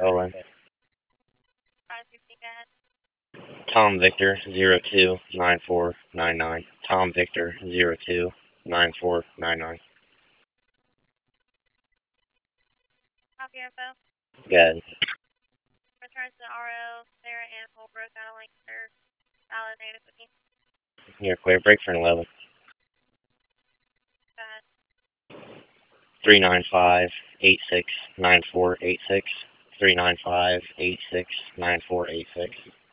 Olin. 560, go ahead. Tom Victor 029499. Tom Victor 029499. Copy info. Good. Returns to RO, Sarah Ann Holbrook, out of Lancaster. Valid data booking. You're clear. Break for an 11. Go ahead. 395-86-9486. 395-86-9486.